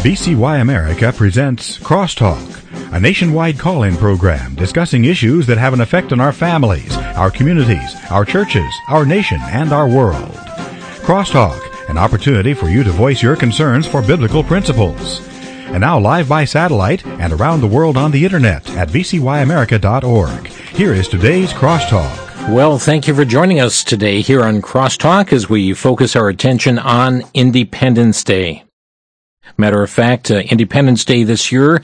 VCY America presents Crosstalk, a nationwide call-in program discussing issues that have an effect on our families, our communities, our churches, our nation, and our world. Crosstalk, an opportunity for you to voice your concerns for biblical principles. And now live by satellite and around the world on the internet at vcyamerica.org. Here is today's Crosstalk. Well, thank you for joining us today here on Crosstalk as we focus our attention on Independence Day. Matter of fact, Independence Day this year,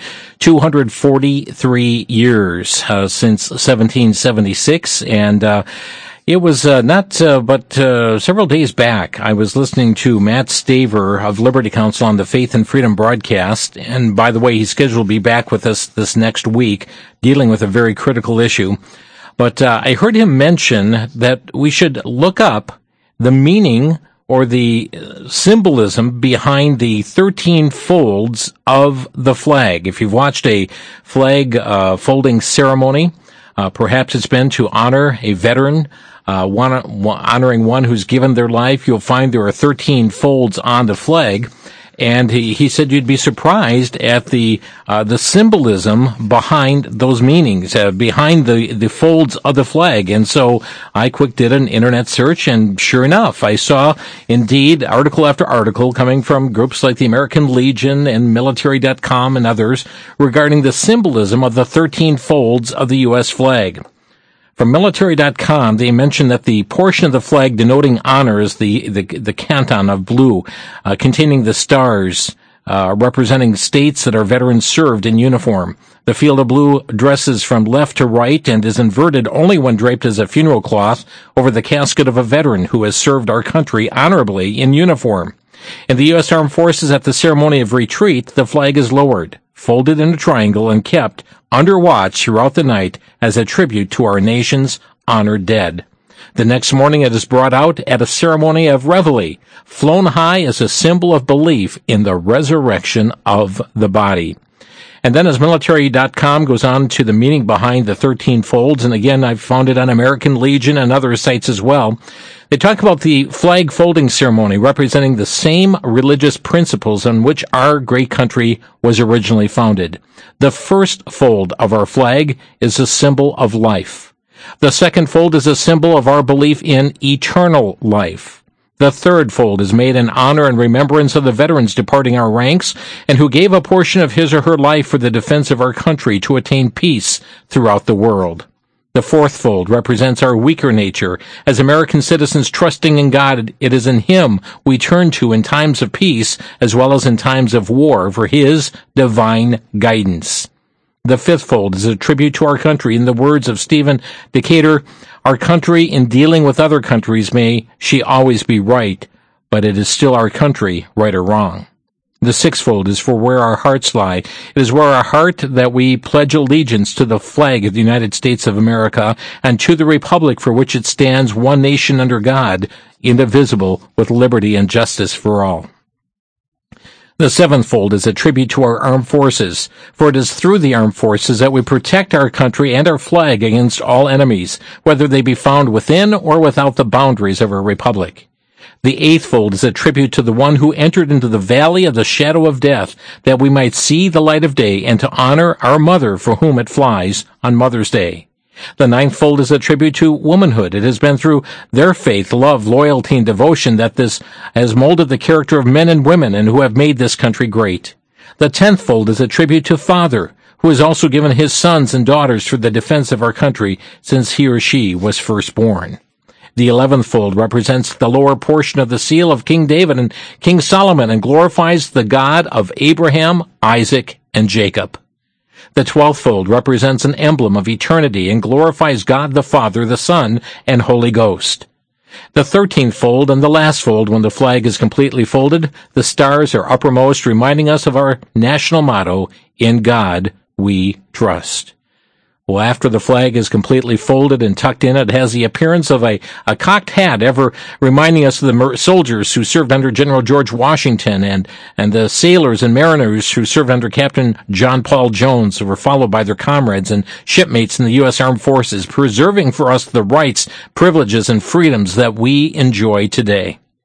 243 years since 1776, and it was but several days back, I was listening to Matt Staver of Liberty Counsel on the Faith and Freedom broadcast, and by the way, he's scheduled to be back with us this next week, dealing with a very critical issue. But I heard him mention that we should look up the meaning or the symbolism behind the 13 folds of the flag. If you've watched a flag folding ceremony, perhaps it's been to honor a veteran, honoring one who's given their life, you'll find there are 13 folds on the flag. And he said you'd be surprised at the symbolism behind those meanings, behind the folds of the flag. And so I quick did an internet search, and sure enough, I saw indeed article after article coming from groups like the American Legion and Military.com and others regarding the symbolism of the 13 folds of the U.S. flag. From Military.com, they mention that the portion of the flag denoting honor is the canton of blue, containing the stars, representing states that our veterans served in uniform. The field of blue dresses from left to right and is inverted only when draped as a funeral cloth over the casket of a veteran who has served our country honorably in uniform. In the U.S. Armed Forces, at the ceremony of retreat, the flag is lowered, folded in a triangle, and kept under watch throughout the night as a tribute to our nation's honored dead. The next morning it is brought out at a ceremony of reveille, flown high as a symbol of belief in the resurrection of the body. And then as Military.com goes on to the meaning behind the 13 folds, and again I've found it on American Legion and other sites as well, they talk about the flag folding ceremony representing the same religious principles on which our great country was originally founded. The first fold of our flag is a symbol of life. The second fold is a symbol of our belief in eternal life. The third fold is made in honor and remembrance of the veterans departing our ranks and who gave a portion of his or her life for the defense of our country to attain peace throughout the world. The fourth fold represents our weaker nature. As American citizens trusting in God, it is in Him we turn to in times of peace as well as in times of war for His divine guidance. The fifth fold is a tribute to our country. In the words of Stephen Decatur, our country in dealing with other countries may she always be right, but it is still our country, right or wrong. The sixfold is for where our hearts lie. It is where our heart that we pledge allegiance to the flag of the United States of America and to the republic for which it stands, one nation under God, indivisible, with liberty and justice for all. The seventh fold is a tribute to our armed forces, for it is through the armed forces that we protect our country and our flag against all enemies, whether they be found within or without the boundaries of our republic. The eighth fold is a tribute to the one who entered into the valley of the shadow of death, that we might see the light of day, and to honor our mother for whom it flies on Mother's Day. The ninth fold is a tribute to womanhood. It has been through their faith, love, loyalty, and devotion that this has molded the character of men and women and who have made this country great. The 10th fold is a tribute to Father, who has also given his sons and daughters for the defense of our country since he or she was first born. The 11th fold represents the lower portion of the seal of King David and King Solomon and glorifies the God of Abraham, Isaac, and Jacob. The 12th fold represents an emblem of eternity and glorifies God the Father, the Son, and Holy Ghost. The 13th fold and the last fold, when the flag is completely folded, the stars are uppermost, reminding us of our national motto, "In God We Trust." Well, after the flag is completely folded and tucked in, it has the appearance of a cocked hat, ever reminding us of the soldiers who served under General George Washington and the sailors and mariners who served under Captain John Paul Jones, who were followed by their comrades and shipmates in the U.S. Armed Forces, preserving for us the rights, privileges, and freedoms that we enjoy today.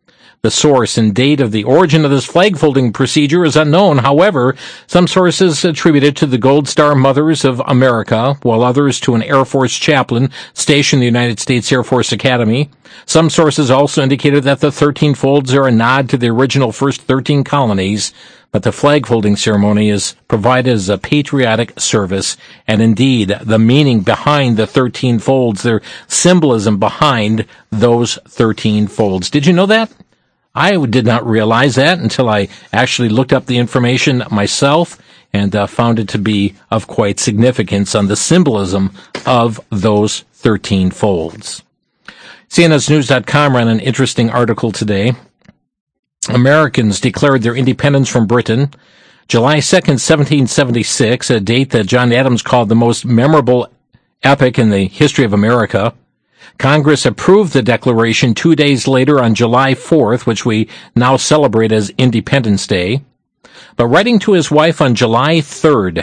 The source and date of the origin of this flag-folding procedure is unknown. However, some sources attribute it to the Gold Star Mothers of America, while others to an Air Force chaplain stationed in the United States Air Force Academy. Some sources also indicated that the 13 folds are a nod to the original first 13 colonies, but the flag-folding ceremony is provided as a patriotic service, and indeed, the meaning behind the 13 folds, their symbolism behind those 13 folds. Did you know that? I did not realize that until I actually looked up the information myself and found it to be of quite significance on the symbolism of those 13 folds. CNSnews.com ran an interesting article today. Americans declared their independence from Britain July 2nd, 1776, a date that John Adams called the most memorable epoch in the history of America. Congress approved the declaration 2 days later on July 4th, which we now celebrate as Independence Day. But writing to his wife on July 3rd,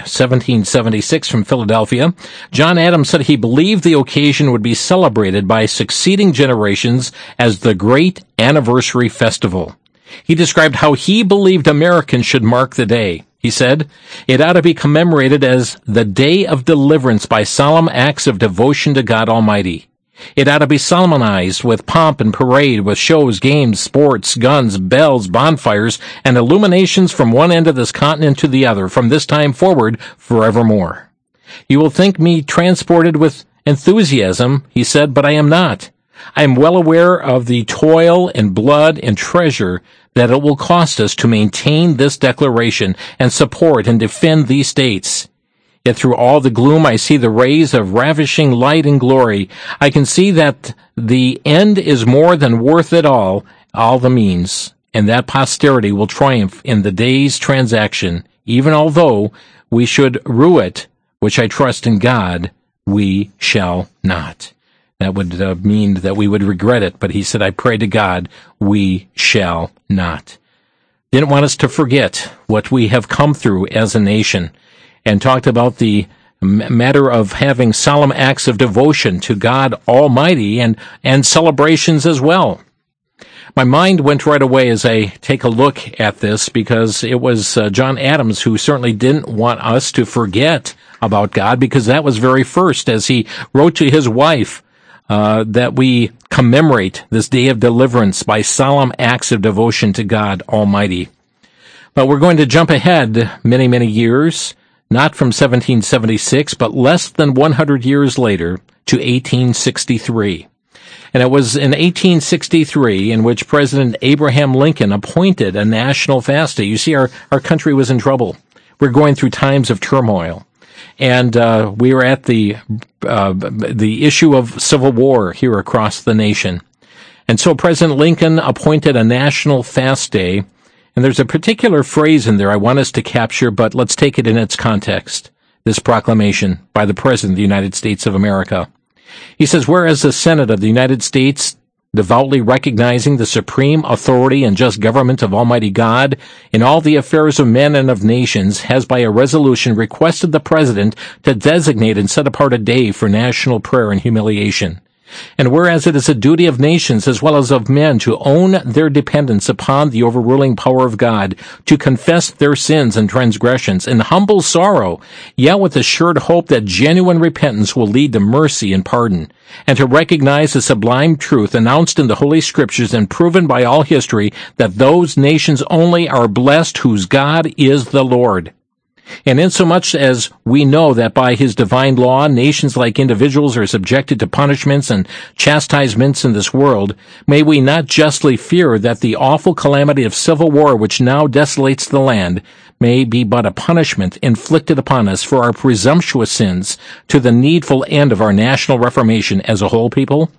1776 from Philadelphia, John Adams said he believed the occasion would be celebrated by succeeding generations as the Great Anniversary Festival. He described how he believed Americans should mark the day. He said, "It ought to be commemorated as the Day of Deliverance by solemn acts of devotion to God Almighty. It ought to be solemnized with pomp and parade, with shows, games, sports, guns, bells, bonfires, and illuminations from one end of this continent to the other, from this time forward, forevermore. You will think me transported with enthusiasm," he said, "but I am not. I am well aware of the toil and blood and treasure that it will cost us to maintain this declaration and support and defend these states. Yet through all the gloom I see the rays of ravishing light and glory. I can see that the end is more than worth it all the means, and that posterity will triumph in the day's transaction, even although we should rue it, which I trust in God we shall not." That would mean that we would regret it, but he said, "I pray to God we shall not." Didn't want us to forget what we have come through as a nation, and talked about the matter of having solemn acts of devotion to God Almighty and celebrations as well. My mind went right away as I take a look at this, because it was John Adams who certainly didn't want us to forget about God, because that was very first, as he wrote to his wife, that we commemorate this day of deliverance by solemn acts of devotion to God Almighty. But we're going to jump ahead many, many years, not from 1776, but less than 100 years later, to 1863. And it was in 1863 in which President Abraham Lincoln appointed a national fast day. You see, our country was in trouble. We're going through times of turmoil. And we were at the issue of civil war here across the nation. And so President Lincoln appointed a national fast day. And there's a particular phrase in there I want us to capture, but let's take it in its context. This proclamation by the President of the United States of America. He says, "Whereas the Senate of the United States, devoutly recognizing the supreme authority and just government of Almighty God in all the affairs of men and of nations, has by a resolution requested the President to designate and set apart a day for national prayer and humiliation. And whereas it is a duty of nations as well as of men to own their dependence upon the overruling power of God, to confess their sins and transgressions in humble sorrow, yet with assured hope that genuine repentance will lead to mercy and pardon, and to recognize the sublime truth announced in the Holy Scriptures and proven by all history, that those nations only are blessed whose God is the Lord. And insomuch as we know that by his divine law, nations like individuals are subjected to punishments and chastisements in this world, may we not justly fear that the awful calamity of civil war which now desolates the land may be but a punishment inflicted upon us for our presumptuous sins to the needful end of our national reformation as a whole people?"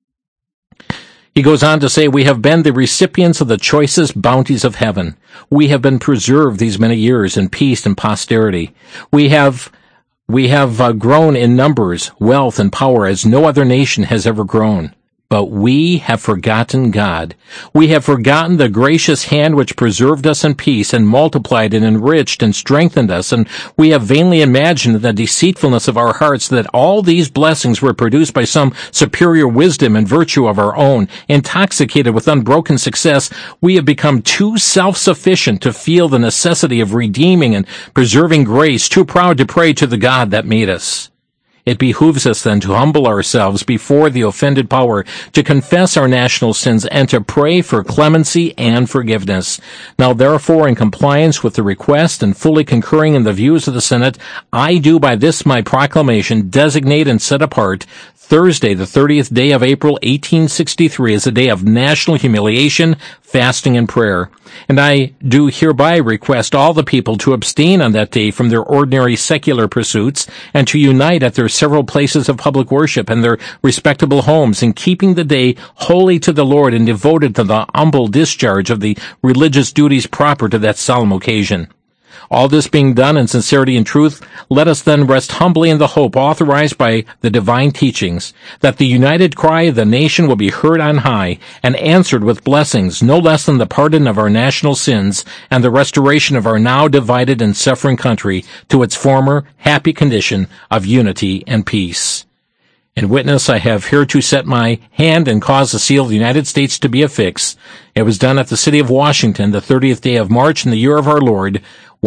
He goes on to say, "We have been the recipients of the choicest bounties of heaven. We have been preserved these many years in peace and posterity. We have grown in numbers, wealth, and power as no other nation has ever grown. But we have forgotten God. We have forgotten the gracious hand which preserved us in peace and multiplied and enriched and strengthened us. And we have vainly imagined the deceitfulness of our hearts that all these blessings were produced by some superior wisdom and virtue of our own. Intoxicated with unbroken success, we have become too self-sufficient to feel the necessity of redeeming and preserving grace, too proud to pray to the God that made us. It behooves us then to humble ourselves before the offended power, to confess our national sins, and to pray for clemency and forgiveness. Now therefore, in compliance with the request and fully concurring in the views of the Senate, I do by this my proclamation designate and set apart Thursday, the 30th day of April, 1863, as a day of national humiliation, fasting, and prayer. And I do hereby request all the people to abstain on that day from their ordinary secular pursuits and to unite at their several places of public worship and their respectable homes in keeping the day holy to the Lord and devoted to the humble discharge of the religious duties proper to that solemn occasion. All this being done in sincerity and truth, let us then rest humbly in the hope authorized by the divine teachings that the united cry of the nation will be heard on high and answered with blessings no less than the pardon of our national sins and the restoration of our now divided and suffering country to its former happy condition of unity and peace. In witness, I have hereto set my hand and caused the seal of the United States to be affixed. It was done at the city of Washington, the 30th day of March in the year of our Lord,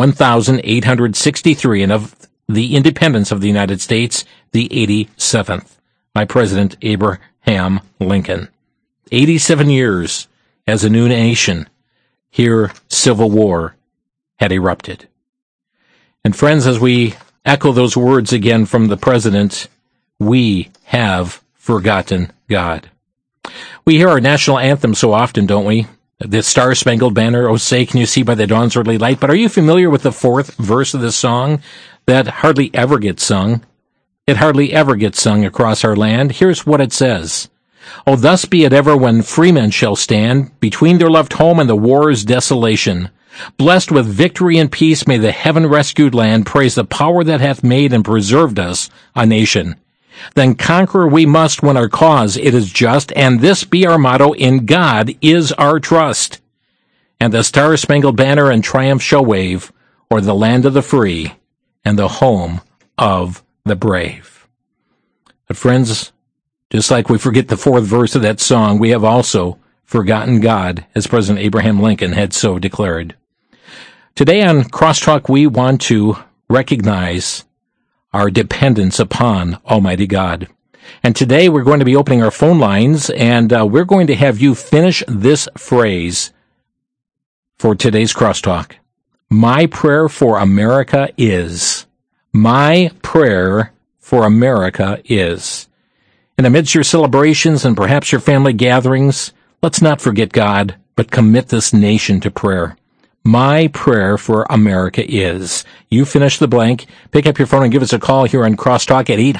1863, and of the independence of the United States, the 87th. By President Abraham Lincoln. 87 years as a new nation, here civil war had erupted. And friends, as we echo those words again from the President, we have forgotten God. We hear our national anthem so often, don't we? The Star-Spangled Banner, oh say, can you see by the dawn's early light? But are you familiar with the fourth verse of this song that hardly ever gets sung? It hardly ever gets sung across our land. Here's what it says. Oh, thus be it ever when freemen shall stand between their loved home and the war's desolation. Blessed with victory and peace may the heaven-rescued land praise the power that hath made and preserved us a nation. Then conquer we must when our cause it is just, and this be our motto, in God is our trust. And the Star-Spangled Banner in triumph shall wave o'er the land of the free and the home of the brave. But friends, just like we forget the fourth verse of that song, we have also forgotten God, as President Abraham Lincoln had so declared. Today on Crosstalk, we want to recognize our dependence upon Almighty God. And today we're going to be opening our phone lines, and we're going to have you finish this phrase for today's Crosstalk. My prayer for America is. My prayer for America is. And amidst your celebrations and perhaps your family gatherings, let's not forget God, but commit this nation to prayer. My prayer for America is. You finish the blank, pick up your phone and give us a call here on Crosstalk at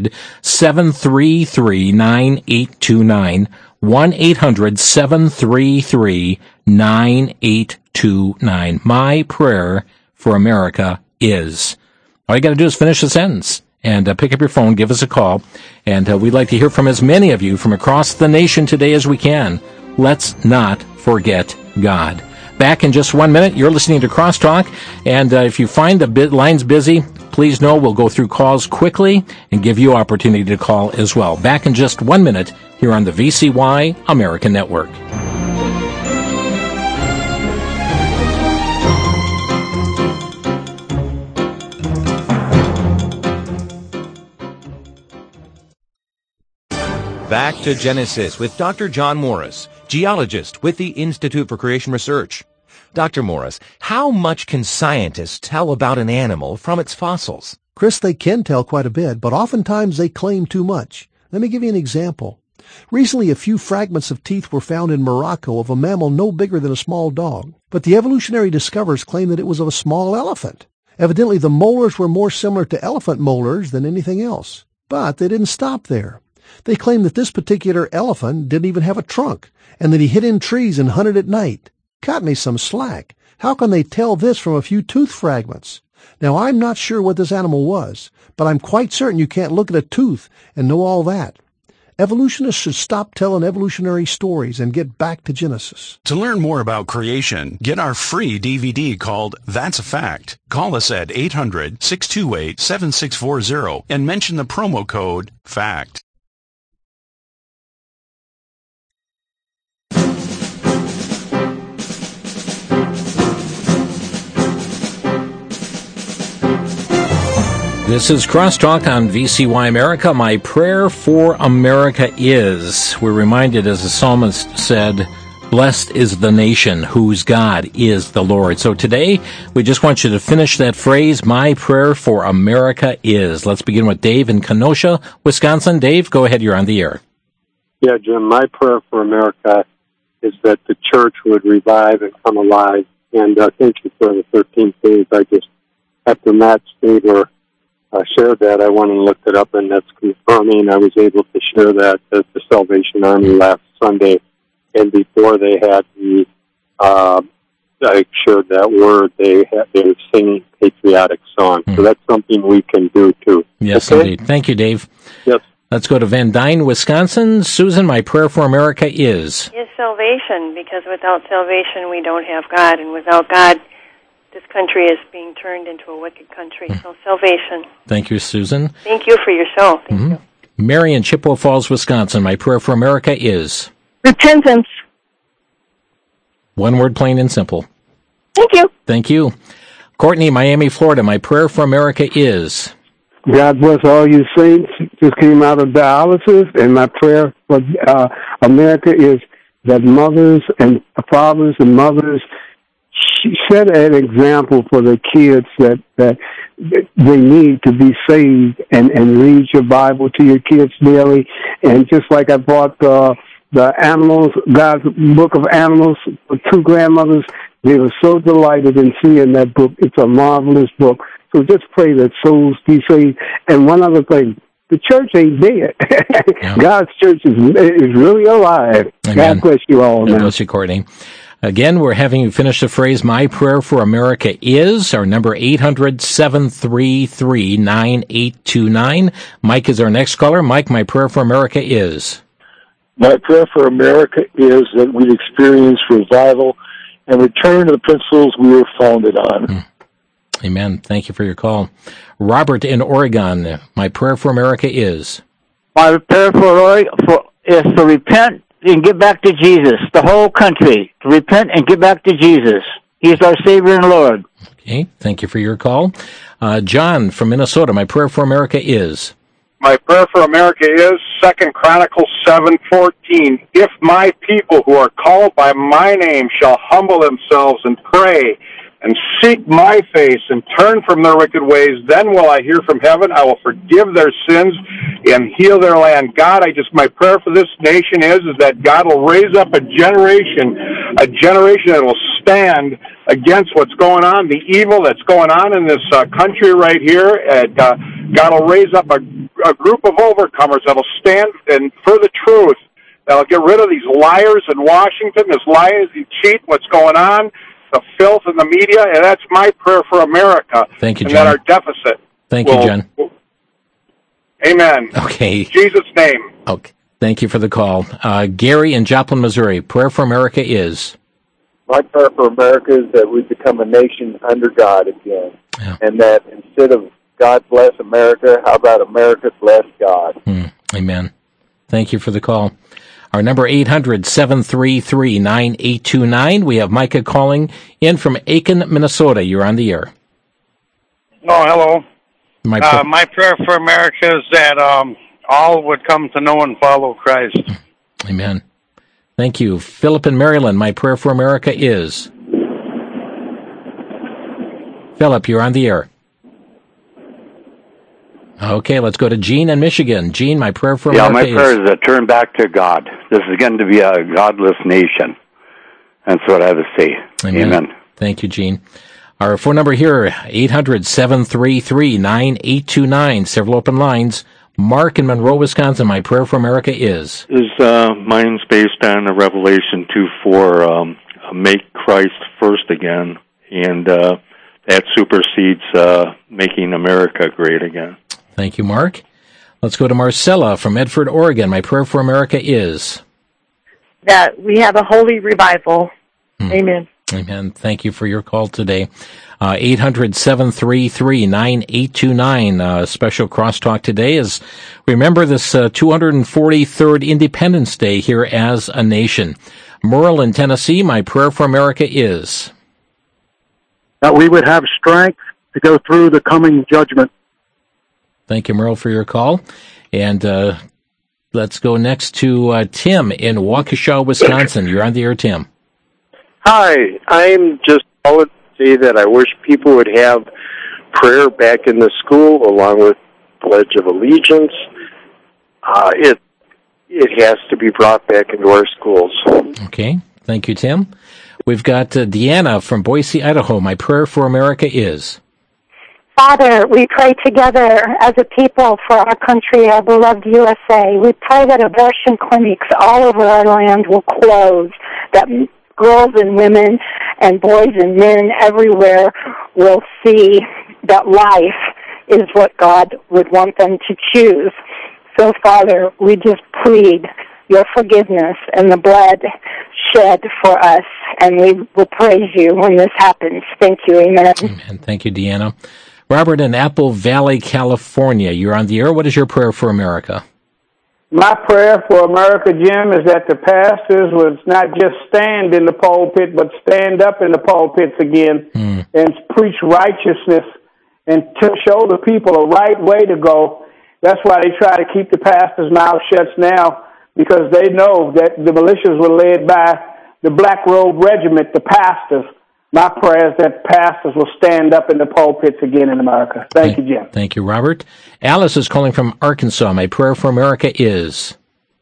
800-733-9829, 1-800-733-9829. My prayer for America is. All you got to do is finish the sentence and pick up your phone, give us a call, and we'd like to hear from as many of you from across the nation today as we can. Let's not forget God. Back in just 1 minute. You're listening to Crosstalk, and if you find the lines busy, please know we'll go through calls quickly and give you opportunity to call as well. Back in just 1 minute here on the VCY American Network. Back to Genesis with Dr. John Morris, geologist with the Institute for Creation Research. Dr. Morris, how much can scientists tell about an animal from its fossils? Chris, they can tell quite a bit, but oftentimes they claim too much. Let me give you an example. Recently, a few fragments of teeth were found in Morocco of a mammal no bigger than a small dog, but the evolutionary discoverers claim that it was of a small elephant. Evidently, the molars were more similar to elephant molars than anything else. But they didn't stop there. They claim that this particular elephant didn't even have a trunk, and that he hid in trees and hunted at night. Cut me some slack. How can they tell this from a few tooth fragments? Now, I'm not sure what this animal was, but I'm quite certain you can't look at a tooth and know all that. Evolutionists should stop telling evolutionary stories and get back to Genesis. To learn more about creation, get our free DVD called That's a Fact. Call us at 800-628-7640 and mention the promo code FACT. This is Crosstalk on VCY America. My prayer for America is, we're reminded, as the psalmist said, blessed is the nation whose God is the Lord. So today, we just want you to finish that phrase, my prayer for America is. Let's begin with Dave in Kenosha, Wisconsin. Dave, go ahead, you're on the air. Yeah, Jim, my prayer for America is that the church would revive and come alive. And thank you for the 13 days. I just, after Matt Stater shared that, I went and looked it up, and that's confirming. I was able to share that at the Salvation Army last Sunday, and before they had the, I shared that word, they were singing patriotic songs. So that's something we can do too. Yes, okay? Indeed. Thank you, Dave. Yes. Let's go to Van Dyne, Wisconsin. Susan, my prayer for America is salvation, because without salvation we don't have God, and without God, this country is being turned into a wicked country. So salvation. Thank you, Susan. Thank you for your show. Thank you. Mary in Chippewa Falls, Wisconsin. My prayer for America is repentance. One word, plain and simple. Thank you. Thank you. Courtney, Miami, Florida. My prayer for America is God bless all you saints. Just came out of dialysis, and my prayer for America is that mothers and fathers and mothers set an example for the kids that they need to be saved, and read your Bible to your kids daily. And just like I brought the animals, God's Book of Animals, for two grandmothers, they were so delighted in seeing that book. It's a marvelous book. So just pray that souls be saved. And one other thing, the church ain't dead. Yeah. God's church is really alive. Amen. God bless you all. God bless you, Courtney. Again, we're having you finish the phrase, my prayer for America is, our number 800-733-9829. Mike is our next caller. Mike, my prayer for America is? My prayer for America is that we experience revival and return to the principles we were founded on. Amen. Thank you for your call. Robert in Oregon, my prayer for America is? My prayer is to repent and get back to Jesus, the whole country, to repent and get back to Jesus. He's our Savior and Lord. Okay, thank you for your call. John from Minnesota, my prayer for America is? My prayer for America is 2 Chronicles 7:14. If my people who are called by my name shall humble themselves and pray and seek my face and turn from their wicked ways, then will I hear from heaven. I will forgive their sins and heal their land. God, my prayer for this nation is that God will raise up a generation that will stand against what's going on, the evil that's going on in this country right here. And God will raise up a group of overcomers that will stand and for the truth. That'll get rid of these liars in Washington, this liars and cheat, what's going on, the filth in the media, and that's my prayer for America. Thank you, and John. that our deficit. Thank you, John. Amen. Okay. In Jesus' name. Okay. Thank you for the call. Gary in Joplin, Missouri. Prayer for America is? My prayer for America is that we become a nation under God again. Yeah. And that instead of God bless America, how about America bless God? Amen. Thank you for the call. Our number 800-733-9829. We have Micah calling in from Aiken, Minnesota. You're on the air. Oh, hello. My prayer for America is that all would come to know and follow Christ. Amen. Thank you. Philip in Maryland, my prayer for America is? Philip, you're on the air. Okay, let's go to Gene in Michigan. Gene, my prayer for America my prayer is to turn back to God. This is going to be a godless nation. That's what I have to say. Amen. Thank you, Gene. Our phone number here, 800-733-9829. Several open lines. Mark in Monroe, Wisconsin, my prayer for America is? Mine's based on Revelation 2:4, make Christ first again, and that supersedes making America great again. Thank you, Mark. Let's go to Marcella from Medford, Oregon. My prayer for America is that we have a holy revival. Amen. Amen. Thank you for your call today. 800-733-9829. Special crosstalk today is remember this 243rd Independence Day here as a nation. Merle in Tennessee, my prayer for America is that we would have strength to go through the coming judgment. Thank you, Merle, for your call. And let's go next to Tim in Waukesha, Wisconsin. You're on the air, Tim. Hi, I'm just calling to say that I wish people would have prayer back in the school along with Pledge of Allegiance. It has to be brought back into our schools. Okay, thank you, Tim. We've got Deanna from Boise, Idaho. My prayer for America is Father, we pray together as a people for our country, our beloved USA. We pray that abortion clinics all over our land will close, that girls and women and boys and men everywhere will see that life is what God would want them to choose. So, Father, we just plead your forgiveness and the blood shed for us, and we will praise you when this happens. Thank you. Amen. Amen. Thank you, Deanna. Robert in Apple Valley, California. You're on the air. What is your prayer for America? My prayer for America, Jim, is that the pastors would not just stand in the pulpit, but stand up in the pulpits again and preach righteousness and to show the people a right way to go. That's why they try to keep the pastors' mouths shut now, because they know that the militias were led by the Black Robe Regiment, the pastors. My prayer is that pastors will stand up in the pulpits again in America. Thank you, Jim. Thank you, Robert. Alice is calling from Arkansas. My prayer for America is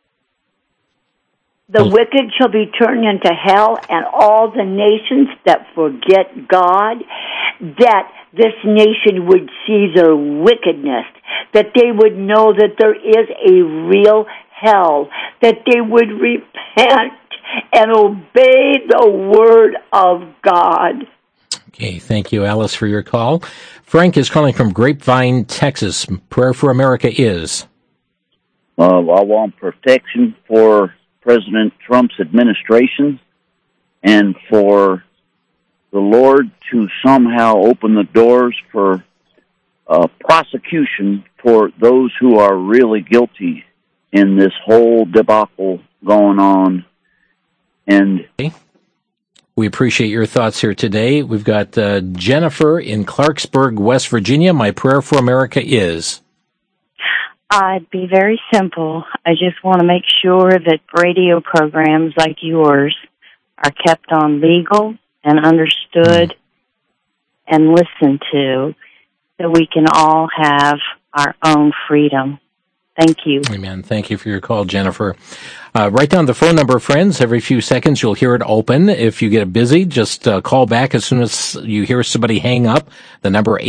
the wicked shall be turned into hell, and all the nations that forget God, that this nation would see their wickedness, that they would know that there is a real hell, that they would repent and obey the word of God. Okay, thank you, Alice, for your call. Frank is calling from Grapevine, Texas. Prayer for America is I want protection for President Trump's administration and for the Lord to somehow open the doors for prosecution for those who are really guilty in this whole debacle going on. And we appreciate your thoughts here today. We've got Jennifer in Clarksburg, West Virginia. My prayer for America is I'd be very simple. I just want to make sure that radio programs like yours are kept on legal and understood and listened to, so we can all have our own freedom. Thank you. Amen. Thank you for your call, Jennifer. Write down the phone number, friends. Every few seconds you'll hear it open. If you get busy, just call back as soon as you hear somebody hang up. The number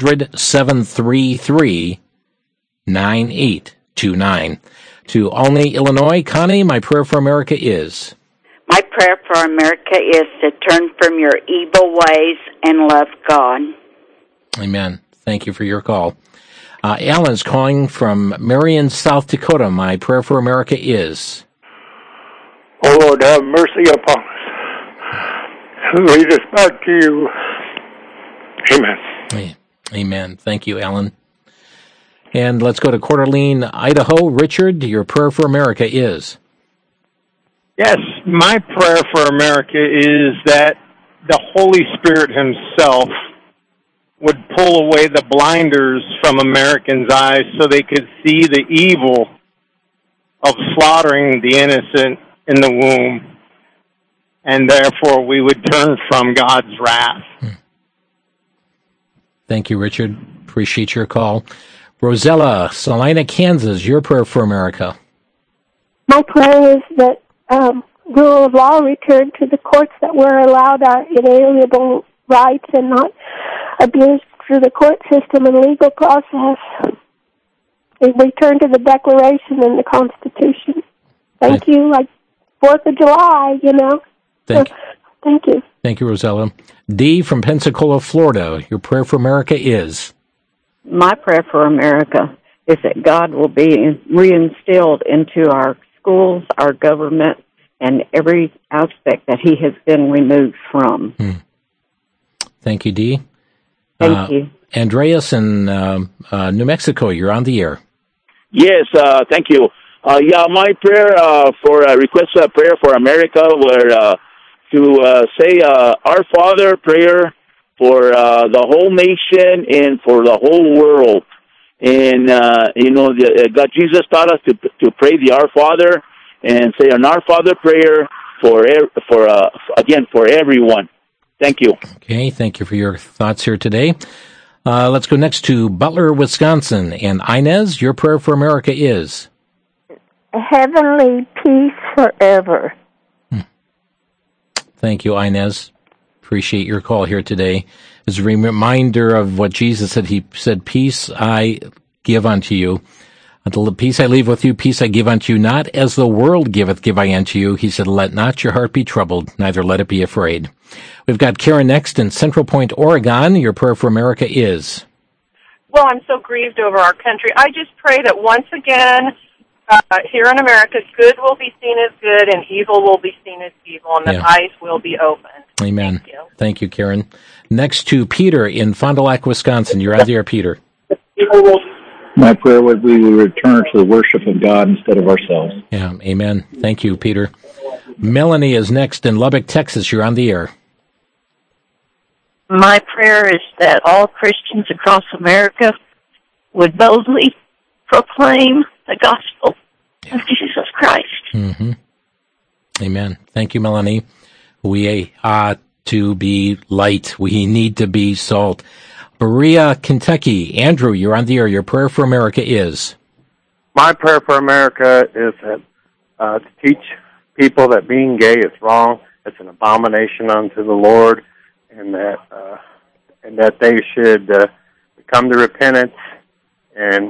800-733-9829. To Olney, Illinois. Connie, my prayer for America is my prayer for America is to turn from your evil ways and love God. Amen. Thank you for your call. Alan's calling from Marion, South Dakota. My prayer for America is Oh, Lord, have mercy upon us. Lead us back to you. Amen. Amen. Thank you, Alan. And let's go to Coeur d'Alene, Idaho. Richard, your prayer for America is Yes, my prayer for America is that the Holy Spirit himself would pull away the blinders from Americans' eyes so they could see the evil of slaughtering the innocent in the womb, and therefore we would turn from God's wrath. Thank you, Richard. Appreciate your call. Rosella, Salina, Kansas, your prayer for America. My prayer is that rule of law return to the courts, that we're allowed our inalienable rights and not abused through the court system and legal process. We return to the Declaration and the Constitution. Thank you. Like 4th of July, you know. Thank you. Thank you, Rosella. Dee from Pensacola, Florida. Your prayer for America is my prayer for America is that God will be reinstilled into our schools, our government, and every aspect that he has been removed from. Thank you, Dee. Thank you. Andreas in New Mexico, you're on the air. Yes, thank you. My prayer request a prayer for America were to say Our Father prayer for the whole nation and for the whole world. And, God, Jesus taught us to pray the Our Father and say an Our Father prayer for everyone. Thank you. Okay, thank you for your thoughts here today. Let's go next to Butler, Wisconsin. And Inez, your prayer for America is? Heavenly peace forever. Thank you, Inez. Appreciate your call here today. As a reminder of what Jesus said, he said, peace I give unto you. The peace I leave with you, peace I give unto you, not as the world giveth, give I unto you. He said, let not your heart be troubled, neither let it be afraid. We've got Karen next in Central Point, Oregon. Your prayer for America is? Well, I'm so grieved over our country. I just pray that once again, here in America, good will be seen as good and evil will be seen as evil, and the eyes will be opened. Amen. Thank you, Karen. Next to Peter in Fond du Lac, Wisconsin. You're on the air, Peter. My prayer would be we return to the worship of God instead of ourselves. Yeah, amen. Thank you, Peter. Melanie is next in Lubbock, Texas. You're on the air. My prayer is that all Christians across America would boldly proclaim the gospel of Jesus Christ. Mm-hmm. Amen. Thank you, Melanie. We ought to be light. We need to be salt. Berea, Kentucky. Andrew, you're on the air. Your prayer for America is? My prayer for America is that to teach people that being gay is wrong. It's an abomination unto the Lord, and that they should come to repentance, and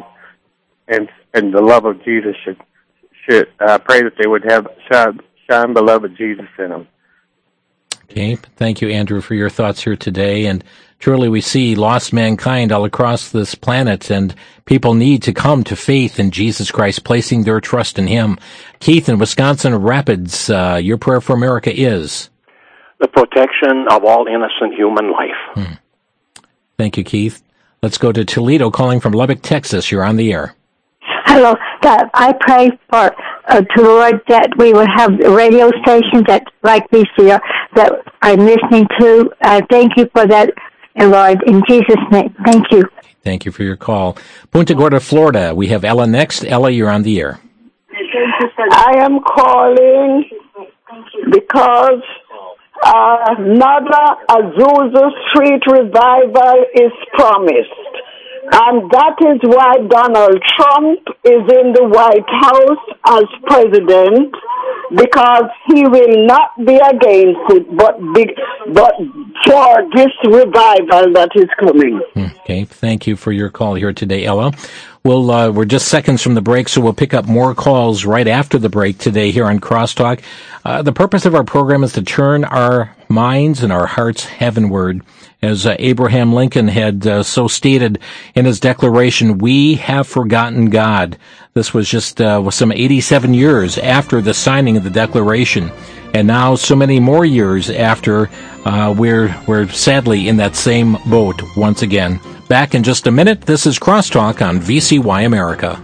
the love of Jesus should pray that they would have shine the love of Jesus in them. Okay, thank you, Andrew, for your thoughts here today. And truly, we see lost mankind all across this planet, and people need to come to faith in Jesus Christ, placing their trust in Him. Keith in Wisconsin Rapids, your prayer for America is? The protection of all innocent human life. Thank you, Keith. Let's go to Toledo, calling from Lubbock, Texas. You're on the air. Hello. God, I pray for to Lord that we would have radio stations that like VCR that I'm listening to. Thank you for that, Lord, in Jesus' name. Thank you. Thank you for your call. Punta Gorda, Florida. We have Ella next. Ella, you're on the air. I am calling because another Azusa Street revival is promised. And that is why Donald Trump is in the White House as president, because he will not be against it, but for this revival that is coming. Okay, thank you for your call here today, Ella. We're just seconds from the break, so we'll pick up more calls right after the break today here on Crosstalk. The purpose of our program is to turn our minds and our hearts heavenward. As Abraham Lincoln had so stated in his declaration, we have forgotten God. This was just some 87 years after the signing of the Declaration. And now, so many more years after, we're sadly in that same boat once again. Back in just a minute, this is Crosstalk on VCY America.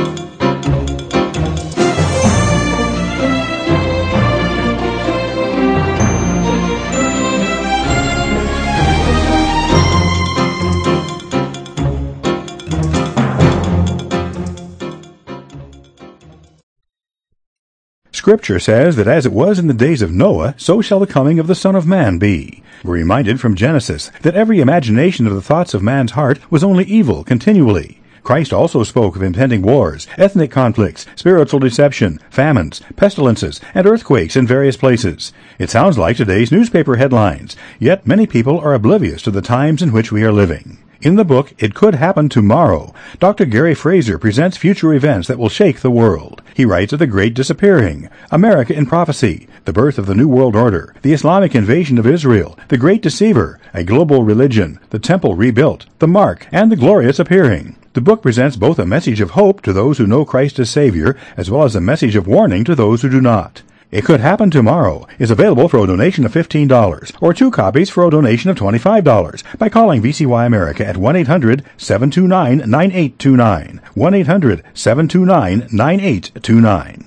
Scripture says that as it was in the days of Noah, so shall the coming of the Son of Man be. We're reminded from Genesis that every imagination of the thoughts of man's heart was only evil continually. Christ also spoke of impending wars, ethnic conflicts, spiritual deception, famines, pestilences, and earthquakes in various places. It sounds like today's newspaper headlines, yet many people are oblivious to the times in which we are living. In the book, It Could Happen Tomorrow, Dr. Gary Fraser presents future events that will shake the world. He writes of the Great Disappearing, America in Prophecy, the birth of the New World Order, the Islamic invasion of Israel, the Great Deceiver, a global religion, the Temple rebuilt, the Mark, and the Glorious Appearing. The book presents both a message of hope to those who know Christ as Savior, as well as a message of warning to those who do not. It Could Happen Tomorrow is available for a donation of $15, or 2 copies for a donation of $25, by calling VCY America at 1-800-729-9829. 1-800-729-9829.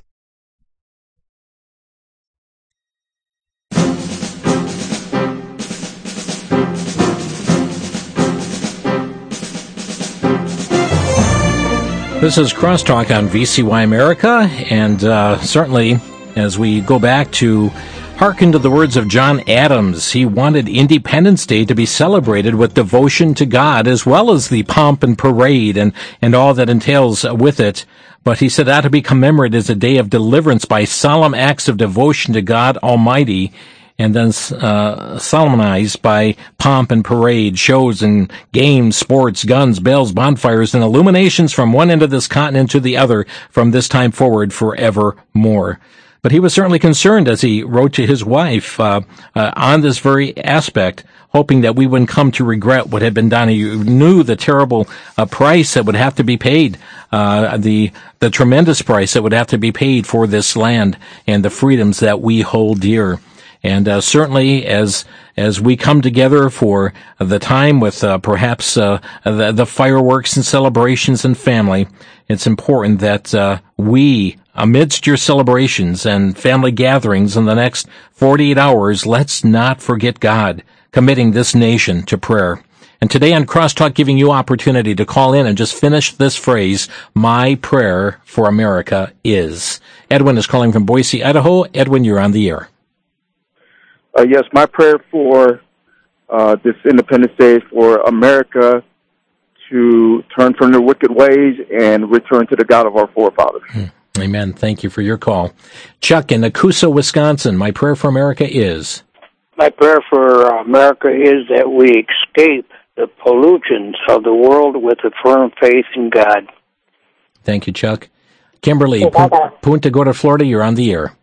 This is Crosstalk on VCY America, and certainly as we go back to hearken to the words of John Adams, he wanted Independence Day to be celebrated with devotion to God, as well as the pomp and parade and all that entails with it. But he said that to be commemorated as a day of deliverance by solemn acts of devotion to God Almighty, and then solemnized by pomp and parade, shows and games, sports, guns, bells, bonfires, and illuminations from one end of this continent to the other from this time forward forevermore. But he was certainly concerned as he wrote to his wife on this very aspect, hoping that we wouldn't come to regret what had been done. He knew the terrible price that would have to be paid, the tremendous price that would have to be paid for this land and the freedoms that we hold dear. And certainly, as we come together for the time with perhaps the fireworks and celebrations and family, it's important that we, amidst your celebrations and family gatherings in the next 48 hours, let's not forget God, committing this nation to prayer. And today on Crosstalk, giving you opportunity to call in and just finish this phrase, my prayer for America is. Edwin is calling from Boise, Idaho. Edwin, you're on the air. Yes, my prayer for this Independence Day is for America to turn from their wicked ways and return to the God of our forefathers. Amen. Thank you for your call. Chuck in Nakusa, Wisconsin, my prayer for America is? My prayer for America is that we escape the pollutions of the world with a firm faith in God. Thank you, Chuck. Kimberly, Punta Gorda, Florida, you're on the air.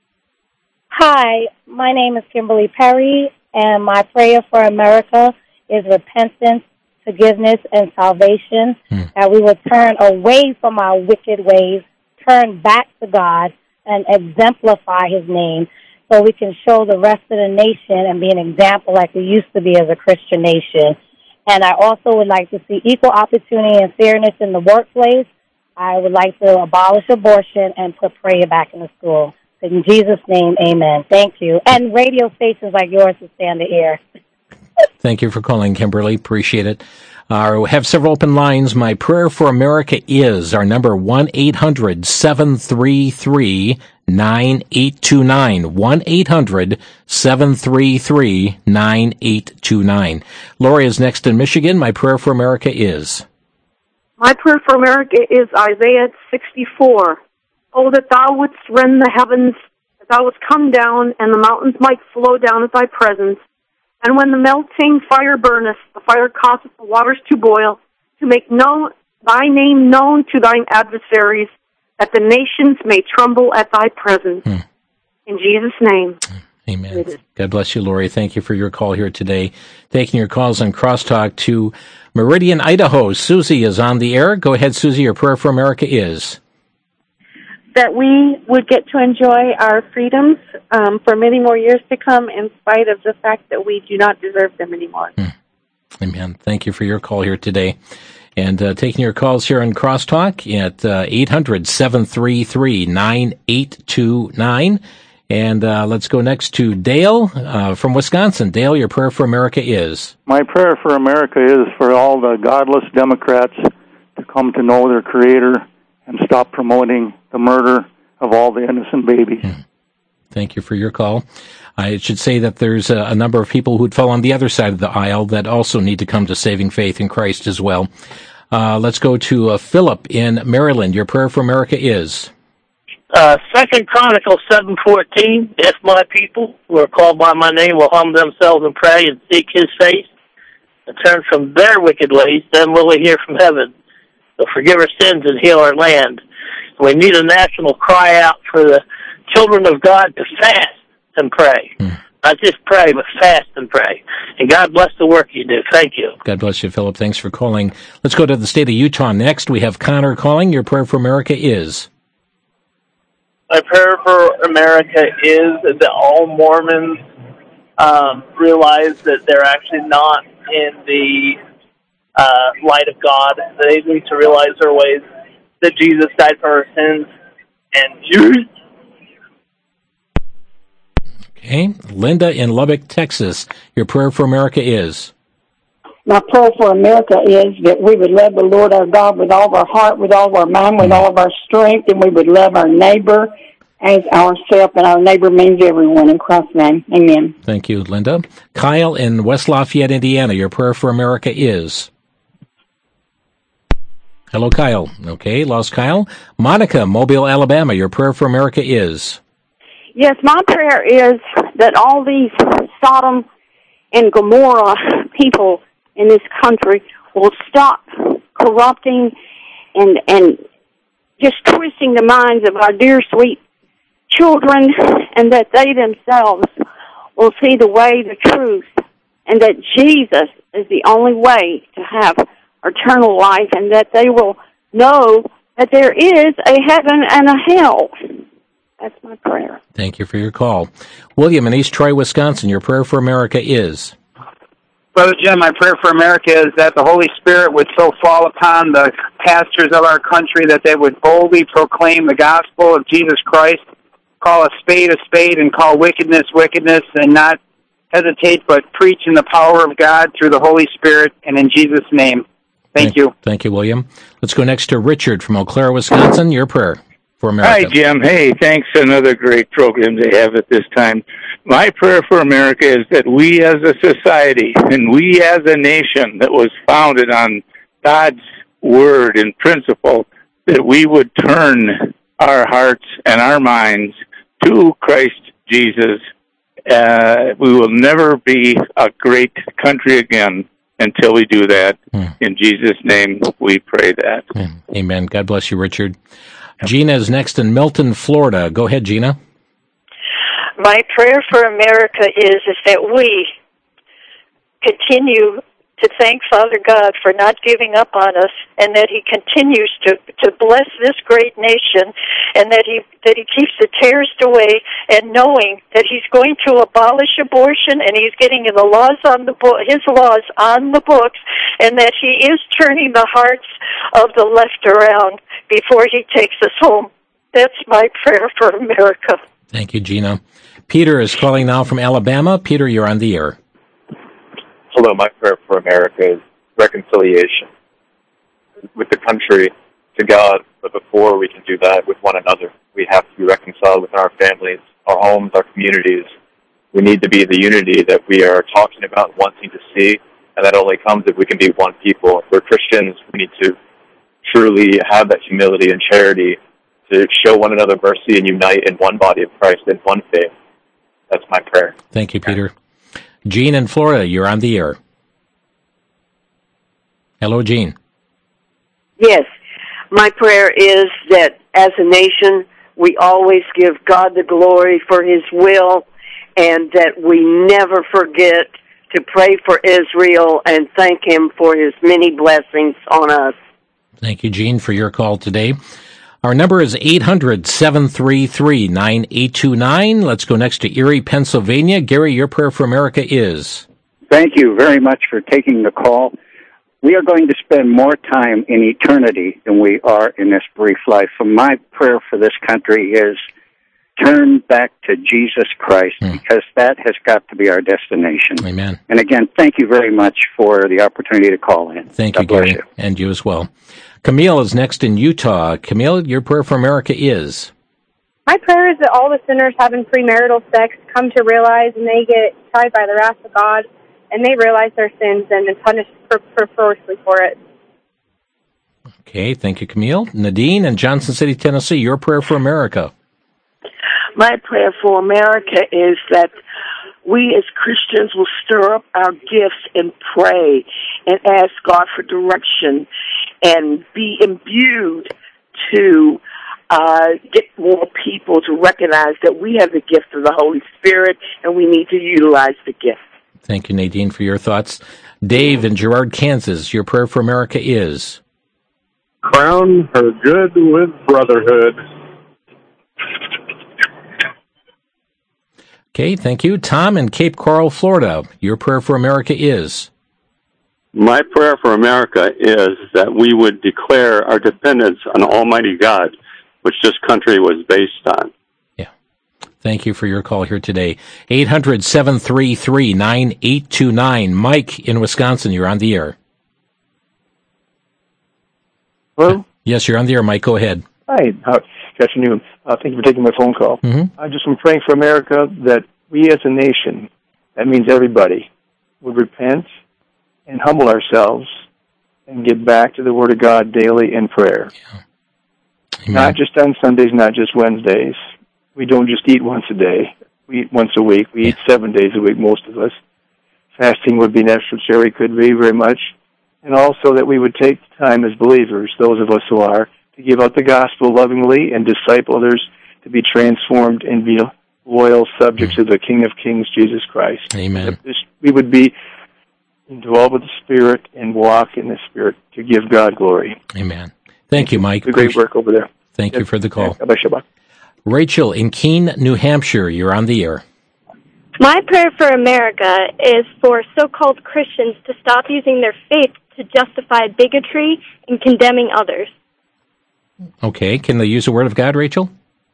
Hi, my name is Kimberly Perry, and my prayer for America is repentance, forgiveness, and salvation, that we will turn away from our wicked ways, turn back to God, and exemplify His name so we can show the rest of the nation and be an example like we used to be as a Christian nation. And I also would like to see equal opportunity and fairness in the workplace. I would like to abolish abortion and put prayer back in the school. In Jesus' name, amen. Thank you. And radio stations like yours to stay on the air. Thank you for calling, Kimberly. Appreciate it. We have several open lines. My prayer for America is our number 1-800-733-9829. 1-800-733-9829. Lori is next in Michigan. My prayer for America is? My prayer for America is Isaiah 64. Oh, that thou wouldst rend the heavens, that thou wouldst come down, and the mountains might flow down at thy presence. And when the melting fire burneth, the fire causeth the waters to boil, to make thy name known to thine adversaries, that the nations may tremble at thy presence. In Jesus' name. Amen. God bless you, Lori. Thank you for your call here today. Taking your calls on Crosstalk to Meridian, Idaho. Susie is on the air. Go ahead, Susie. Your prayer for America is? That we would get to enjoy our freedoms for many more years to come in spite of the fact that we do not deserve them anymore. Amen. Thank you for your call here today. And taking your calls here on Crosstalk at 800-733-9829. And let's go next to Dale from Wisconsin. Dale, your prayer for America is? My prayer for America is for all the godless Democrats to come to know their Creator and stop promoting the murder of all the innocent babies. Thank you for your call. I should say that there's a number of people who'd fall on the other side of the aisle that also need to come to saving faith in Christ as well. Let's go to Philip in Maryland. Your prayer for America is? 2 Chronicles 7:14. If my people who are called by my name will humble themselves and pray and seek His face and turn from their wicked ways, then will He hear from heaven. He'll forgive our sins and heal our land. We need a national cry out for the children of God to fast and pray. I just pray, but fast and pray. And God bless the work you do. Thank you. God bless you, Philip. Thanks for calling. Let's go to the state of Utah next. We have Connor calling. Your prayer for America is? My prayer for America is that all Mormons realize that they're actually not in the light of God. They need to realize their ways, that Jesus died for our sins, and use. Okay. Linda in Lubbock, Texas. Your prayer for America is? My prayer for America is that we would love the Lord our God with all of our heart, with all of our mind, with all of our strength, and we would love our neighbor as ourselves, and our neighbor means everyone in Christ's name. Amen. Thank you, Linda. Kyle in West Lafayette, Indiana. Your prayer for America is? Hello, Kyle. Okay, lost Kyle. Monica, Mobile, Alabama. Your prayer for America is? Yes, my prayer is that all these Sodom and Gomorrah people in this country will stop corrupting and just twisting the minds of our dear sweet children, and that they themselves will see the way, the truth, and that Jesus is the only way to have eternal life, and that they will know that there is a heaven and a hell. That's my prayer. Thank you for your call. William in East Troy, Wisconsin. Your prayer for America is? Brother Jim, my prayer for America is that the Holy Spirit would so fall upon the pastors of our country that they would boldly proclaim the gospel of Jesus Christ, call a spade, and call wickedness, and not hesitate but preach in the power of God through the Holy Spirit, and in Jesus' name. Thank you. Thank you, William. Let's go next to Richard from Eau Claire, Wisconsin. Your prayer for America. Hi, Jim. Hey, thanks. Another great program they have at this time. My prayer for America is that we as a society and we as a nation that was founded on God's word and principle, that we would turn our hearts and our minds to Christ Jesus. We will never be a great country again until we do that. In Jesus' name, we pray that. Amen. God bless you, Richard. Gina is next in Milton, Florida. Go ahead, Gina. My prayer for America is that we continue to thank Father God for not giving up on us, and that He continues to bless this great nation, and that He keeps the terrorists away, and knowing that He's going to abolish abortion, and He's getting the laws on His laws on the books, and that He is turning the hearts of the left around before He takes us home. That's my prayer for America. Thank you, Gina. Peter is calling now from Alabama. Peter, you're on the air. Hello, my prayer for America is reconciliation with the country to God, but before we can do that with one another, we have to be reconciled within our families, our homes, our communities. We need to be the unity that we are talking about, wanting to see, and that only comes if we can be one people. If we're Christians, we need to truly have that humility and charity to show one another mercy and unite in one body of Christ and one faith. That's my prayer. Thank you, Peter. Jean in Florida, you're on the air. Hello, Jean. Yes. My prayer is that as a nation, we always give God the glory for His will, and that we never forget to pray for Israel and thank Him for His many blessings on us. Thank you, Jean, for your call today. Our number is 800-733-9829. Let's go next to Erie, Pennsylvania. Gary, your prayer for America is? Thank you very much for taking the call. We are going to spend more time in eternity than we are in this brief life. So my prayer for this country is turn back to Jesus Christ, because that has got to be our destination. Amen. And again, thank you very much for the opportunity to call in. Thank you, Gary, and you as well. Camille is next in Utah. Camille, your prayer for America is? My prayer is that all the sinners having premarital sex come to realize, and they get tried by the wrath of God, and they realize their sins and are punished ferociously for it. Okay, thank you, Camille. Nadine in Johnson City, Tennessee, your prayer for America? My prayer for America is that we as Christians will stir up our gifts and pray and ask God for direction and be imbued to get more people to recognize that we have the gift of the Holy Spirit and we need to utilize the gift. Thank you, Nadine, for your thoughts. Dave in Girard, Kansas, your prayer for America is? Crown her good with brotherhood. Okay, thank you. Tom in Cape Coral, Florida, your prayer for America is? My prayer for America is that we would declare our dependence on Almighty God, which this country was based on. Yeah. Thank you for your call here today. 800-733-9829. Mike in Wisconsin, you're on the air. Hello? Yes, you're on the air, Mike. Go ahead. Hi. Good afternoon. Thank you for taking my phone call. Mm-hmm. I'm just praying for America that we as a nation, that means everybody, would repent and humble ourselves and get back to the Word of God daily in prayer. Yeah. Not just on Sundays, not just Wednesdays. We don't just eat once a day. We eat once a week. We eat 7 days a week, most of us. Fasting would be necessary, could be very much. And also that we would take time as believers, those of us who are, to give out the gospel lovingly and disciple others to be transformed and be loyal subjects of the King of Kings, Jesus Christ. Amen. We would be indwelled with the Spirit and walk in the Spirit to give God glory. Amen. Thank you, Mike. Great work over there. Thank you for the call. Yeah, Rachel in Keene, New Hampshire, you're on the air. My prayer for America is for so-called Christians to stop using their faith to justify bigotry and condemning others. Okay, can they use the Word of God, Rachel?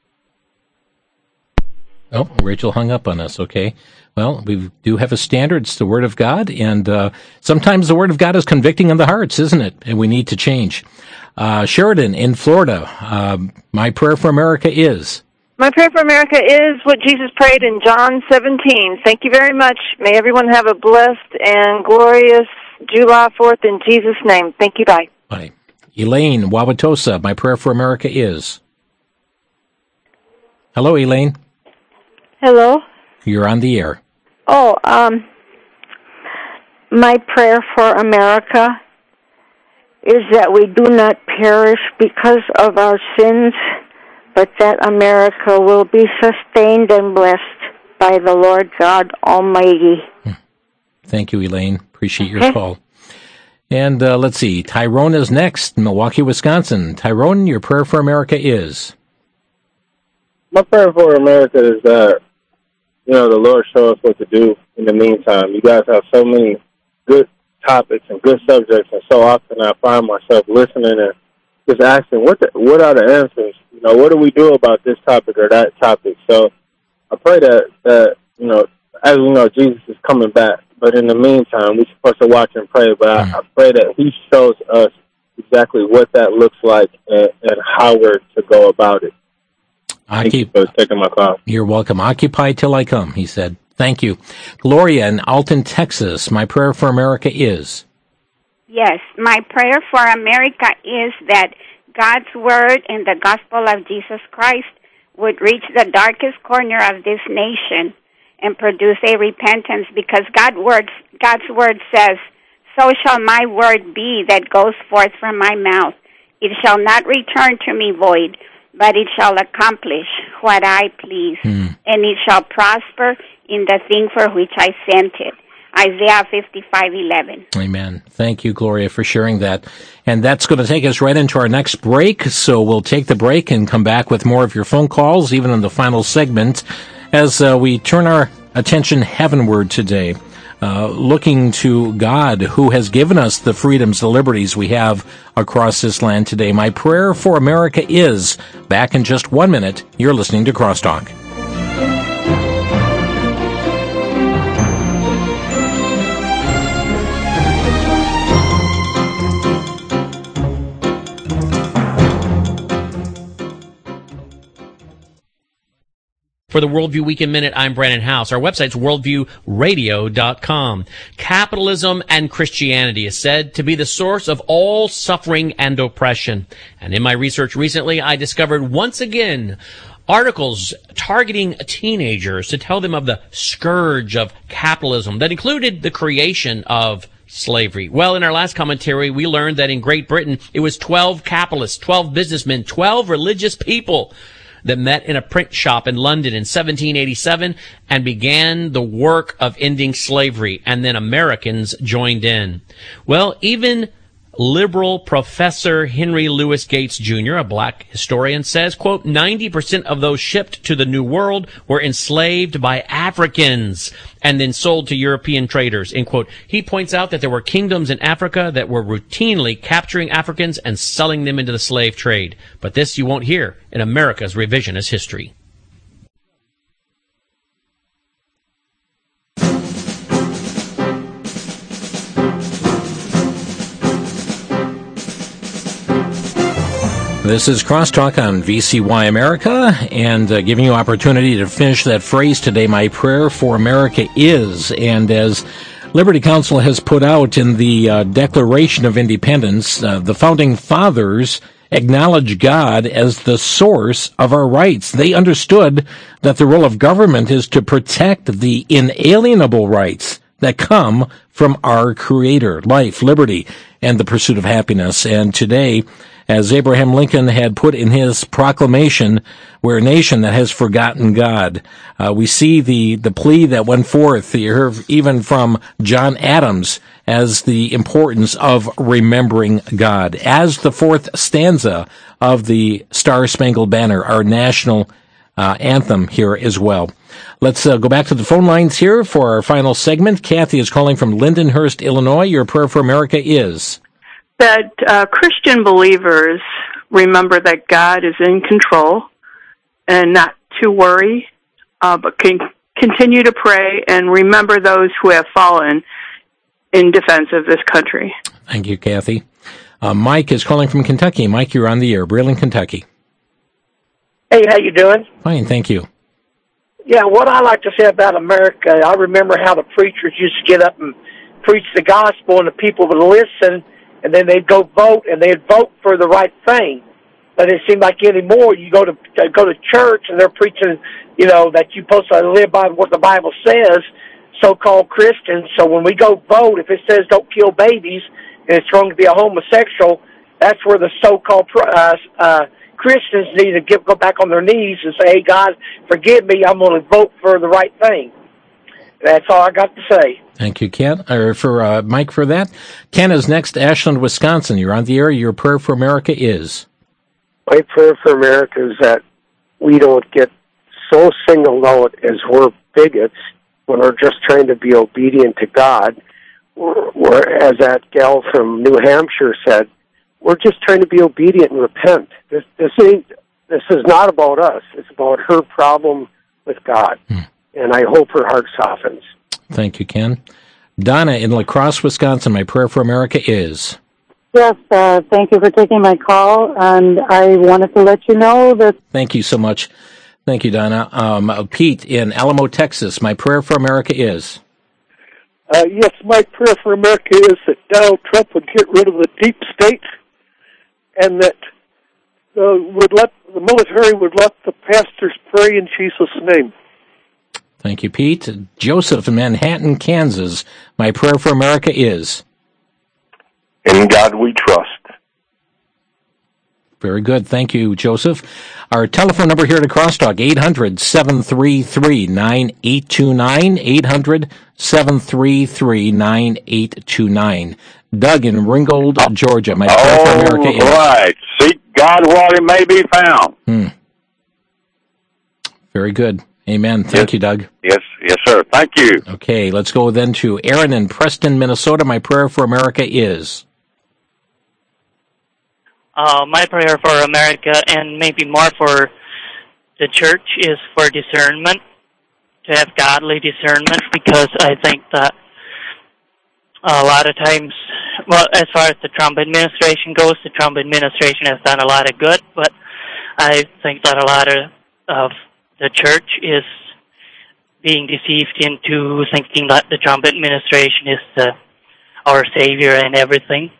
Oh, Rachel hung up on us, okay. Well, we do have a standard, it's the Word of God, and sometimes the Word of God is convicting in the hearts, isn't it? And we need to change. Sheridan in Florida, my prayer for America is? My prayer for America is what Jesus prayed in John 17. Thank you very much. May everyone have a blessed and glorious July 4th in Jesus' name. Thank you. Bye. Bye. Elaine, Wauwatosa, my prayer for America is? Hello, Elaine. Hello. You're on the air. Oh, my prayer for America is that we do not perish because of our sins, but that America will be sustained and blessed by the Lord God Almighty. Thank you, Elaine. Appreciate your call. And let's see, Tyrone is next, Milwaukee, Wisconsin. Tyrone, your prayer for America is? My prayer for America is that, the Lord show us what to do in the meantime. You guys have so many good topics and good subjects, and so often I find myself listening and just asking, what are the answers? What do we do about this topic or that topic? So I pray that as we know, Jesus is coming back. But in the meantime, we're supposed to watch and pray. But I pray that He shows us exactly what that looks like and how we're to go about it. Thank you for taking my call. You're welcome. Occupy till I come, he said. Thank you. Gloria in Alton, Texas. My prayer for America is? Yes, my prayer for America is that God's Word and the gospel of Jesus Christ would reach the darkest corner of this nation and produce a repentance, because God's word says, "So shall my word be that goes forth from my mouth. It shall not return to me void, but it shall accomplish what I please, and it shall prosper in the thing for which I sent it." Isaiah 55:11. Amen. Thank you, Gloria, for sharing that. And that's going to take us right into our next break. So we'll take the break and come back with more of your phone calls, even in the final segment, as we turn our attention heavenward today, looking to God, who has given us the freedoms, the liberties we have across this land today. My prayer for America is, back in just 1 minute, you're listening to Crosstalk. For the Worldview Weekend Minute, I'm Brandon House. Our website's worldviewradio.com. Capitalism and Christianity is said to be the source of all suffering and oppression. And in my research recently, I discovered once again articles targeting teenagers to tell them of the scourge of capitalism that included the creation of slavery. Well, in our last commentary, we learned that in Great Britain, it was 12 capitalists, 12 businessmen, 12 religious people that met in a print shop in London in 1787 and began the work of ending slavery, and then Americans joined in. Well, even liberal Professor Henry Louis Gates Jr., a black historian, says, quote, 90% of those shipped to the New World were enslaved by Africans and then sold to European traders, end quote. He points out that there were kingdoms in Africa that were routinely capturing Africans and selling them into the slave trade. But this you won't hear in America's revisionist history. This is Crosstalk on VCY America, and giving you opportunity to finish that phrase today, my prayer for America is. And as Liberty Counsel has put out in the Declaration of Independence, the Founding Fathers acknowledge God as the source of our rights. They understood that the role of government is to protect the inalienable rights that come from our Creator, life, liberty, and the pursuit of happiness. And today, as Abraham Lincoln had put in his proclamation, we're a nation that has forgotten God. We see the plea that went forth, even from John Adams, as the importance of remembering God. As the fourth stanza of the Star-Spangled Banner, our national anthem here as well. Let's go back to the phone lines here for our final segment. Kathy is calling from Lindenhurst, Illinois. Your prayer for America is that Christian believers remember that God is in control and not to worry, but can continue to pray and remember those who have fallen in defense of this country. Thank you, Kathy. Mike is calling from Kentucky. Mike, you're on the air. Breland, Kentucky. Hey, how you doing? Fine, thank you. Yeah, what I like to say about America, I remember how the preachers used to get up and preach the gospel and the people would listen, and then they'd go vote, and they'd vote for the right thing. But it seemed like anymore, you go to church, and they're preaching, that you're supposed to live by what the Bible says, so-called Christians. So when we go vote, if it says don't kill babies, and it's wrong to be a homosexual, that's where the so-called Christians need to go back on their knees and say, hey, God, forgive me, I'm going to vote for the right thing. That's all I got to say. Thank you, Ken, or for Mike for that. Ken is next, Ashland, Wisconsin. You're on the air. Your prayer for America is? My prayer for America is that we don't get so singled out as we're bigots when we're just trying to be obedient to God. As that gal from New Hampshire said, we're just trying to be obedient and repent. This is not about us. It's about her problem with God. And I hope her heart softens. Thank you, Ken. Donna in La Crosse, Wisconsin. My prayer for America is? Yes, thank you for taking my call, and I wanted to let you know that... Thank you so much. Thank you, Donna. Pete in Alamo, Texas. My prayer for America is? Yes, my prayer for America is that Donald Trump would get rid of the deep state and that the military would let the pastors pray in Jesus' name. Thank you, Pete. Joseph in Manhattan, Kansas. My prayer for America is? In God we trust. Very good. Thank you, Joseph. Our telephone number here at Crosstalk, 800-733-9829, 800-733-9829. Doug in Ringgold, Georgia. My prayer for America is? All right. Seek God while he may be found. Very good. Amen. Thank you, Doug. Yes, sir. Thank you. Okay, let's go then to Aaron in Preston, Minnesota. My prayer for America is? My prayer for America, and maybe more for the church, is for discernment, to have godly discernment, because I think that a lot of times, well, as far as the Trump administration goes, the Trump administration has done a lot of good, but I think that a lot of the church is being deceived into thinking that the Trump administration is our savior and everything.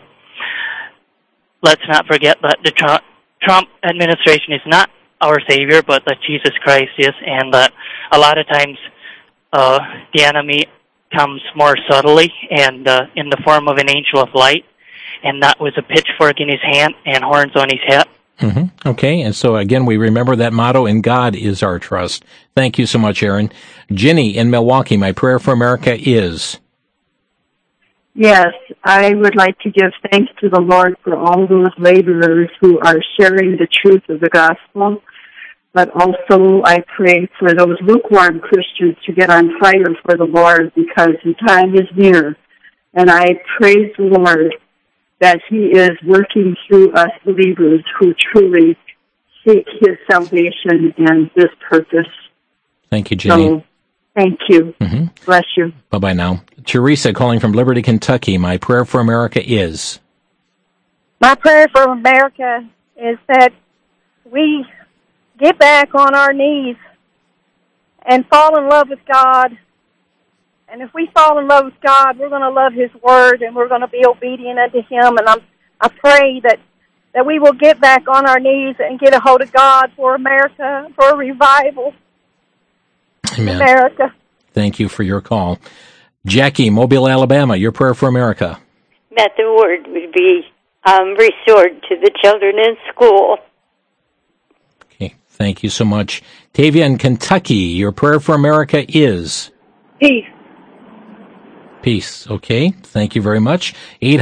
Let's not forget that the Trump administration is not our savior, but that Jesus Christ is, and that a lot of times the enemy comes more subtly and in the form of an angel of light, and that was a pitchfork in his hand and horns on his head. Mm-hmm. Okay, and so again, we remember that motto, "In God is our trust." Thank you so much, Aaron. Ginny in Milwaukee, my prayer for America is... Yes, I would like to give thanks to the Lord for all those laborers who are sharing the truth of the gospel, but also I pray for those lukewarm Christians to get on fire for the Lord, because the time is near. And I praise the Lord that He is working through us believers who truly seek His salvation and His purpose. Thank you, Jenny. So, thank you. Mm-hmm. Bless you. Bye-bye now. Teresa calling from Liberty, Kentucky. My prayer for America is... My prayer for America is that we get back on our knees and fall in love with God. And if we fall in love with God, we're going to love His Word, and we're going to be obedient unto Him. And I pray that we will get back on our knees and get a hold of God for America, for a revival. Amen. America. Thank you for your call. Jackie, Mobile, Alabama, your prayer for America. That the Word would be restored to the children in school. Okay, thank you so much. Tavia in Kentucky, your prayer for America is... Peace. Peace. Okay. Thank you very much.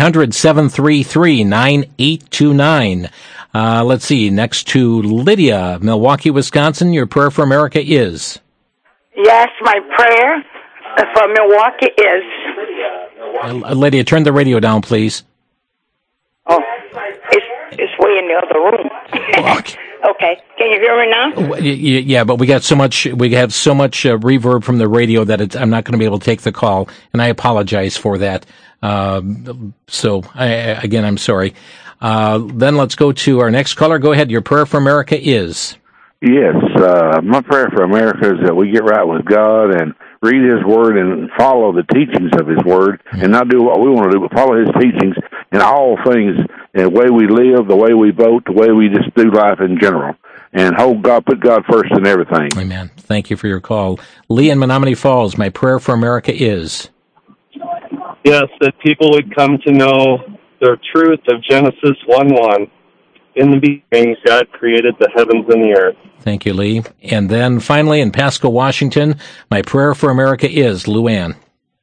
800-733-9829. Let's see. Next to Lydia, Milwaukee, Wisconsin. Your prayer for America is? Yes, my prayer for Milwaukee is... Lydia, turn the radio down, please. Oh, it's way in the other room. Okay. Can you hear me now? Yeah, but we have so much reverb from the radio that I'm not going to be able to take the call, and I apologize for that. I'm sorry. Then let's go to our next caller. Go ahead. Your prayer for America is? Yes, my prayer for America is that we get right with God and read His Word and follow the teachings of His Word, and not do what we want to do, but follow His teachings in all things, the way we live, the way we vote, the way we just do life in general, and put God first in everything. Amen. Thank you for your call. Lee in Menominee Falls, my prayer for America is? Yes, that people would come to know the truth of Genesis 1:1. In the beginning, God created the heavens and the earth. Thank you, Lee. And then finally, in Pasco, Washington, my prayer for America is Luann.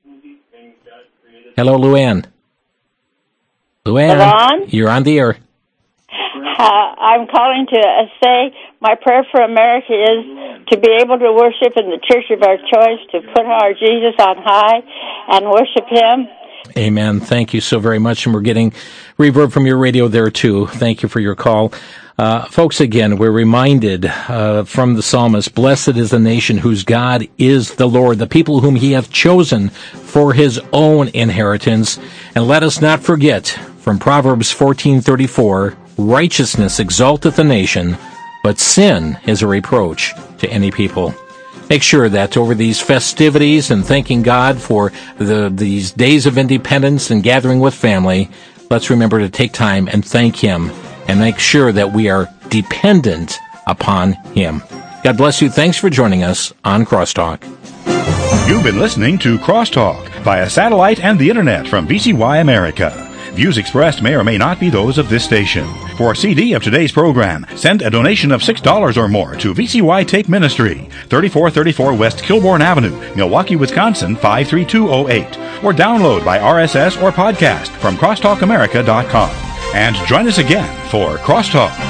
Hello, Luann. Luann, Hello? You're on the air. I'm calling to say my prayer for America is to be able to worship in the church of our choice, to put our Jesus on high and worship Him. Amen. Thank you so very much. And we're getting reverb from your radio there, too. Thank you for your call. Folks, again, we're reminded from the psalmist, blessed is the nation whose God is the Lord, the people whom He hath chosen for His own inheritance. And let us not forget, from Proverbs 14:34, righteousness exalteth a nation, but sin is a reproach to any people. Make sure that over these festivities and thanking God for these days of independence and gathering with family, let's remember to take time and thank Him and make sure that we are dependent upon Him. God bless you. Thanks for joining us on Crosstalk. You've been listening to Crosstalk via satellite and the internet from VCY America. Views expressed may or may not be those of this station. For a CD of today's program, send a donation of $6 or more to VCY Tape Ministry, 3434 West Kilbourne Avenue, Milwaukee, Wisconsin, 53208. Or download by RSS or podcast from crosstalkamerica.com. And join us again for Crosstalk.